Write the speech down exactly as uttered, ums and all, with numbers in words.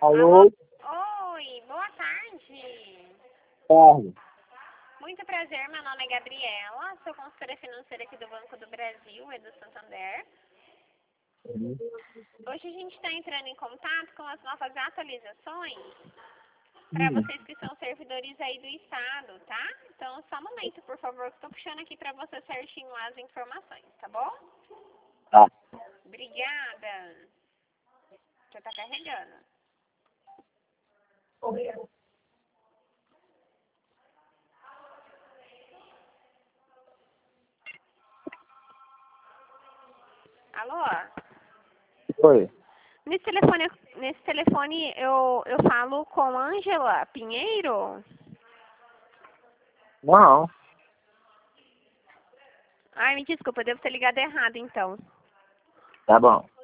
Alô? Oi, boa tarde. Tarde. Muito prazer, meu nome é Gabriela, sou consultora financeira aqui do Banco do Brasil e do Santander. Uhum. Hoje a gente está entrando em contato com as novas atualizações para Uhum. vocês que são servidores aí do Estado, tá? Então, só um momento, por favor, que estou puxando aqui para você certinho as informações, tá bom? Tá. Obrigada. Já está carregando. Obrigado. Alô? Oi. Nesse telefone, nesse telefone eu, eu falo com Ângela Pinheiro? Não. Ai, me desculpa, eu devo ter ligado errado então. Tá bom.